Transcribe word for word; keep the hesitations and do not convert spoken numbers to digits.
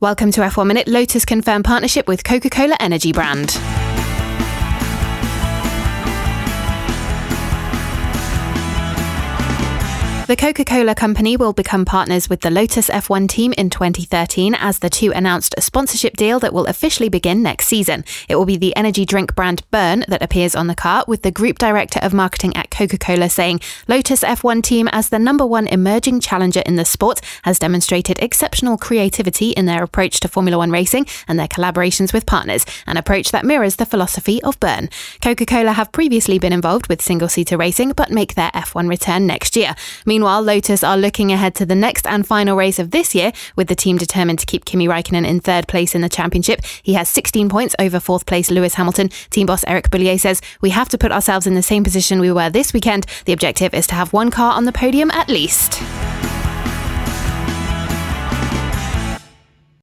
Welcome to F one Minute. Lotus confirmed partnership with Coca-Cola Energy brand. The Coca-Cola company will become partners with the Lotus F one team in twenty thirteen as the two announced a sponsorship deal that will officially begin next season. It will be the energy drink brand Burn that appears on the car, with the group director of marketing at Coca-Cola saying Lotus F one team, as the number one emerging challenger in the sport, has demonstrated exceptional creativity in their approach to Formula One racing and their collaborations with partners, an approach that mirrors the philosophy of Burn. Coca-Cola have previously been involved with single-seater racing but make their F one return next year. Meanwhile, Lotus are looking ahead to the next and final race of this year, with the team determined to keep Kimi Räikkönen in third place in the championship. He has sixteen points over fourth place Lewis Hamilton. Team boss Eric Boullier says, "We have to put ourselves in the same position we were this weekend. The objective is to have one car on the podium at least."